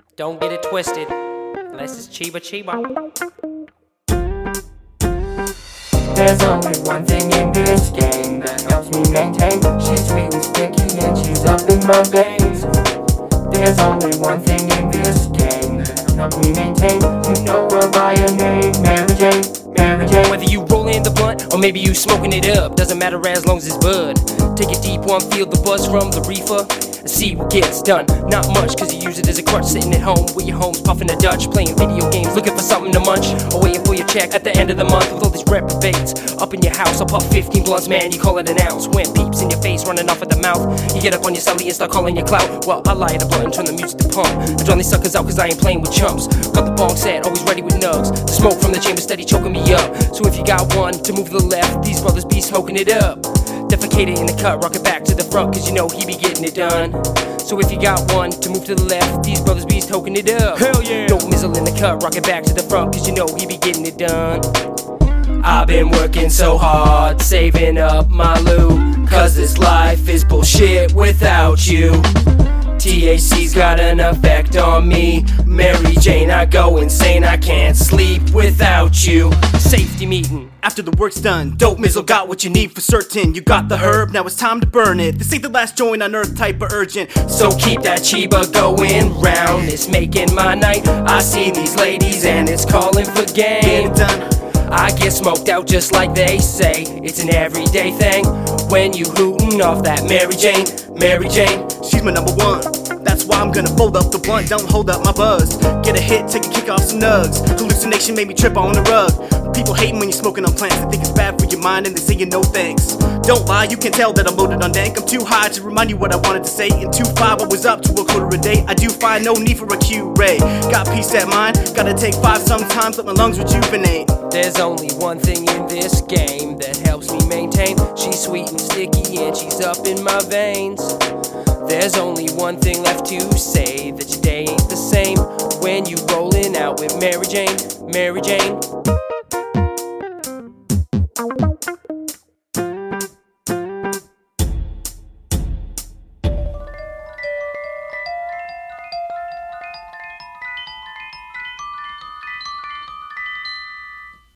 Don't get it twisted, unless it's Chiba Chiba. There's only one thing in this game that helps me maintain. She's sweet and sticky and she's up in my veins. There's only one thing in this game that helps me maintain. You know her by her name, Mary Jane, Mary Jane. Whether you rollin' the blunt or maybe you smoking it up, doesn't matter as long as it's bud. Take a deep one, feel the buzz from the reefer, and see what gets done. Not much, cause you use it as a crutch, sitting at home with your homes, puffing a Dutch, playing video games, looking for something to munch, or waiting for your check at the end of the month with all these reprobates up in your house. I'll puff 15 blunts, man, you call it an ounce. When peeps in your face running off at the mouth, you get up on your celly and start calling your clout. Well, I light a blunt and turn the music to pump. I drown these suckers out cause I ain't playing with chumps. Got the bong set, always ready with nugs. The smoke from the chamber steady choking me up. So if you got one to move to the left, these brothers be smoking it up. Defecated in the cut, rock it back to the front, cause you know he be getting it done. So if you got one to move to the left, these brothers be toking it up. Hell yeah! No mizzle in the cut, rock it back to the front, cause you know he be getting it done. I've been working so hard, saving up my loot, cause this life is bullshit without you. THC's got an effect on me. Mary Jane, I go insane, I can't sleep without you. Safety meeting. After the work's done, dope mizzle got what you need for certain. You got the herb, now it's time to burn it. This ain't the last joint on earth, type of urgent. So keep that Chiba going round, it's making my night. I see these ladies and it's calling for game. Get it done. I get smoked out just like they say, it's an everyday thing. When you hootin' off that Mary Jane, Mary Jane. She's my number one. That's why I'm gonna fold up the blunt, don't hold up my buzz. Get a hit, take a kick off some nugs. Hallucination made me trip on the rug. People hating when you're smoking on plants, they think it's bad for your mind and they say you no thanks. Don't lie, you can tell that I'm loaded on dank. I'm too high to remind you what I wanted to say. In 2-5 I was up to a quarter a day. I do find no need for a Q-ray. Got peace at mind, gotta take 5 sometimes, let my lungs rejuvenate. There's only one thing in this game that helps me maintain. She's sweet and sticky and she's up in my veins. There's only one thing left to say, that your day ain't the same when you rollin' out with Mary Jane, Mary Jane.